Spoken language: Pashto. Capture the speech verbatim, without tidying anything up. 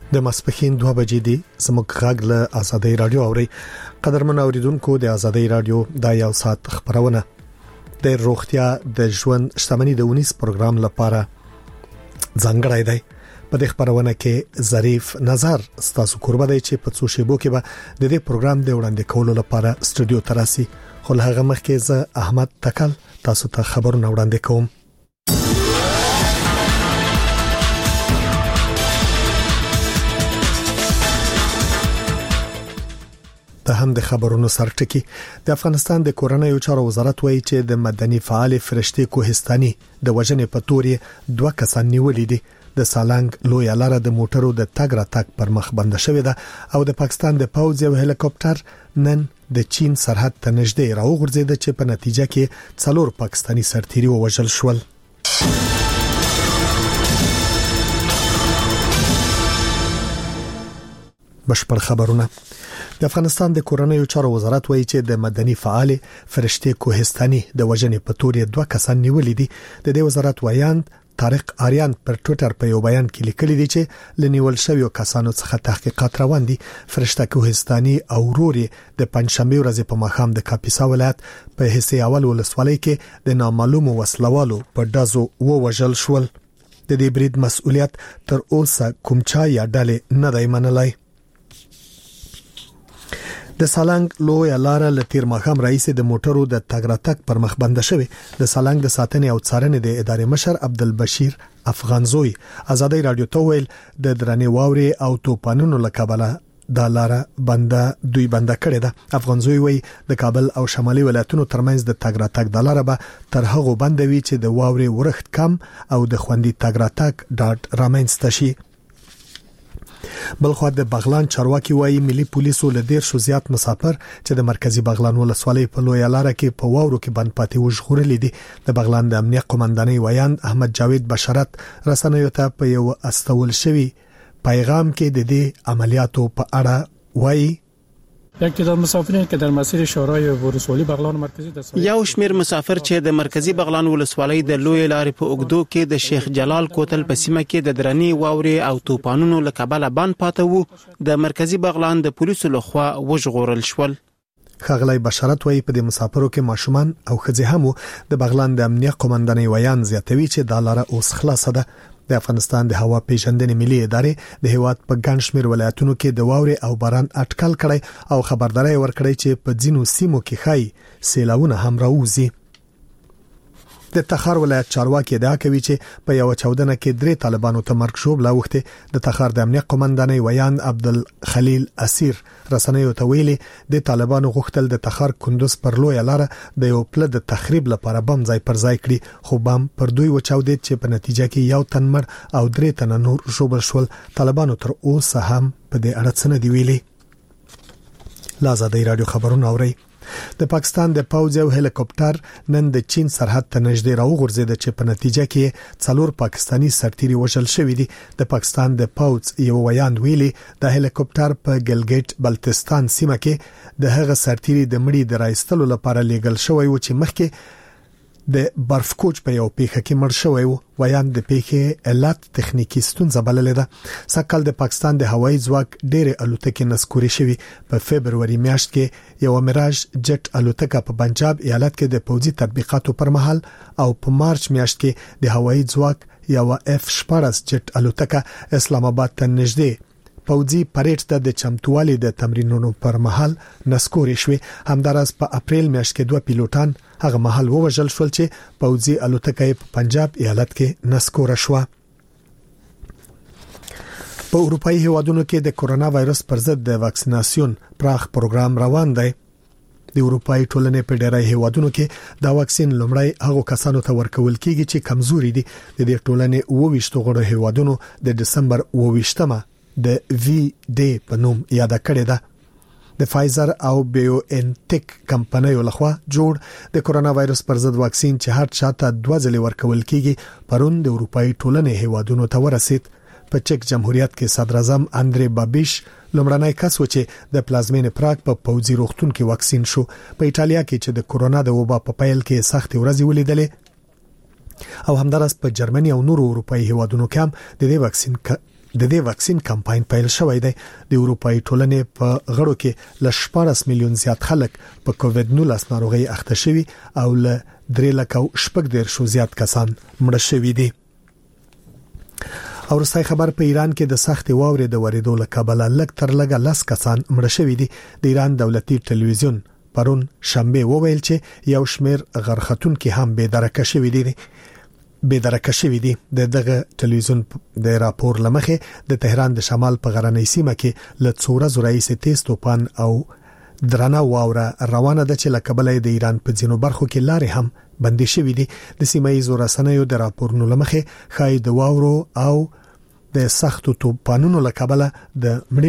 د ماسپخین دوه بجې دي زموږ غږ له آزادۍ رادیو اوري. قدرمن اوریدونکو د آزادۍ رادیو د یو ساعت خبرونه د روغتیا د ژوند شتمنۍ د ونیس پروګرام لپاره ځانګړی دی. په دې خبرونه کې ظریف نظر ستاسو قربا دی چې په څو شیبو کې به د دې پروګرام د وړاندې کولو لپاره استودیو تراسي. خو هغه مخکې زه احمد تکل تاسو ته خبرونه وړاندې کوم. د هم د خبرونو سرټکی د افغانستان د کورنیو چارو وزارت وایي چې د مدني فعال فرشتي کوهستاني د وژنې په تورې دوه کسان نیولې دي. د سالنګ لوی لاره د موټرو د تګ را تګ پر مخ بند شوې ده او د پاکستان د پوځ یو هلیکوپټر نن د چین سرحد ته نږدې راوغورځید چې په نتیجه کې څلور پاکستانی سرتیري ووژل شول. بشپړ خبرونه. د افغانستان د کورنیو چارو وزارت وایي چې د مدني فعال فرشتي کوهستاني د وژنې په تورې دوه کسان نیولې دي. د دې وزارت وایاند طارق آریان پر ټوئیټر په یو بیان کې لیکلي دي چې لنیول شویو کسانو څخه تحقیقات روان دي. فرشته کوهستاني او روري د پنځشنبه ورځ په مخام د کاپیسا ولایت په حصے اول ولسوالۍ کې د نامعلوم وسلوالو په دازو ووژل شول. د دې برید مسؤلیت تر اوسه کوم چا یا ډلې نه دی منلای. د سالنګ لوی لاره له تیر مخام رئیس د موټرو د تګراتک پر مخ بند شوی. د سالنګ د ساتنې او څارنې د ادارې مشر عبدالبشیر افغانزوی آزادۍ رادیو ته ویل د درنې واوري او توپانونو لکبله د لاره بنده دوی بنده کړی ده. افغانزوی وی د کابل او شمالي ولایتونو ترمنځ د تګراتک د لاره به تر هغه بندوي چې د واوري ورښت کم او د خوندي تګراتک ډاټ رامنځته شي. بلخو د بغلان چارواکي وایي ملي پولیسو له ډیر شو زیات مسافر چې د مرکزی بغلان ولسوالۍ په لوی لاره کې په واورو کې بند پاتې وژغورلې دي. د بغلان د امنیت قومندانۍ وایاند احمد جاوید بشارت رسنیو ته په یو استول شوی پیغام کې د دې عملیاتو په اړه وایي یک تعداد مسافرین که در مسیر شورای ولسوالی بغلان مرکزی د یو شمیر مسافر چې د مرکزی بغلان ولسوالۍ د لوی لارې په اوګدو کې د شیخ جلال کوتل په سیمه کې د درنی واوري او توپانونو له کبله بند پاتې وو د مرکزی بغلان د پولیسو لخوا وژغورل شول. خغلی بشارت وایي په دې مسافرو کې ماشومان او ښځې هم د بغلان د امنیت قومندانۍ ویان زیاتوي چې د لاره اوس خلاصه ده. د افغانستان د هوا پیژندنې ملي ادارې د هیواد په ګڼ شمېر ولایتونو کې د واوري او باران اټکل کړي او خبرداري ورکړي چې په ځینو سیمو کې خای سیلاونه هم راوځي. د تخار ولایت چارواکي ادعا کوي چې په یو چودنه کې درې طالبانو ته مرګ شوبله وخته. د تخار د امنیت قومندانۍ ویان عبدالخلیل اسیر رسنیو ته ویلي د طالبانو غوښتل د تخار کندوز پر لوی لاره د یو پله د تخریب لپاره بم ځای پر ځای کړي خو بم پر دوی وچاودید چې په نتیجه کې یو تن مړ او درې تن نور شوبل شول. طالبانو تر اوسه هم په دې اړه څه نه دی ویلي. آزادۍ رادیو خبرونه اوري. د پاکستان د پوځ یو هلیکوپټر نن د چین سرحد ته نږدې راوغورځید چې په نتیجه کې څلور پاکستانی سرتیري وژل شوي دي. د پاکستان د پوځ یو ویاند ویلي د هلیکوپټر په ګلګیټ بلتستان سیمه کې د هغه سرتیري د مړي د راایستلو لپاره لیږل شوی و چې مخکې د برف کوچ په یو پیښه کې مړ شوی و. ویاند د پیښې علت تخنیکی ستونزه بللې ده. سکهال د پاکستان د هوایي ځواک ډېر الوتکې نسکوري شوی. په فبرवरी میاشت کې یو میراج جټ الوتکه په پنجاب ایالت کې د پوځي تطبیقاتو پر مهال او په مارچ میاشت کې د هوایي ځواک یو اف شپږ جټ الوتکه اسلام آباد ته نږدې پوځي پریډ ته د چمتووالي د تمرینونو پر مهال نسکوري شوی. همدارس په اپریل میاشت کې دوه پیلوټان هغه مهال ووژل شول چې پوځي الوتکه په پنجاب ایالت کې نسکوره شو. په اروپאי هیوادونو کې د کورونا وایرس پر ضد د واکسیناسیون پراخ پروګرام روان دی. د اروپאי ټولنې په ډیری هیوادونو کې دا واکسین لومړی هغو کسانو ته ورکول کیږي چې کمزوري دي. د دې ټولنې اووه ویشت غړو هیوادونو د دسمبر اووه ویشتمه د وی ډی په نوم یاد کړی ده. د فایزر او بیو ان ټیک کمپنیو لخوا جوړ د کورونا وایرس پر ضد واکسین چې هر چاته دوه ځلې ورکول کیږي پرون د اروپאי ټولنې هیوادونو ته ورسید. په چک جمهوریت کې صدر اعظم اندری بابیش لومړنی کس و چې د پلازمین پراګ په پوځي روغتون کې واکسین شو. په ایټالیا کې چې د کورونا د وبا په پیل کې سخت ورځې ولیدلې او همدارس په جرمني او نورو اروپאי هیوادونو کې هم د دې واکسین د دې واکسین کمپاین پیل شوی دی. د اروپאי ټولنې په غړو کې ل شپږ میلیون زیات خلک په کووډ نولس ناروغي اخته شوي او ل درې لک شپږ ډیر شو زیات کسان مړه شوي دي. او رسای خبر په ایران کې د سخت واورې د وریدو له کبله لک تر لګه لاس کسان مړه شوي دي. د ایران دولتي ټلویزیون پرون شنبه وویل چې یو شمیر غرختون کې هم به درکه شوي دي. به درکه شوي دي. د دغه ټلویزیون د راپور لمخې د تهران د شمال په غرنۍ سیمه کې ل څوره زورایي تیز توپان او درنه واوره روانه ده چې لکبلې د ایران په ځینو برخو کې لارې هم بندي شوي دي. د سیمه ییزو رسنیو د راپورونو لمخې خای د واورو او د سختو توپانونو لکبله د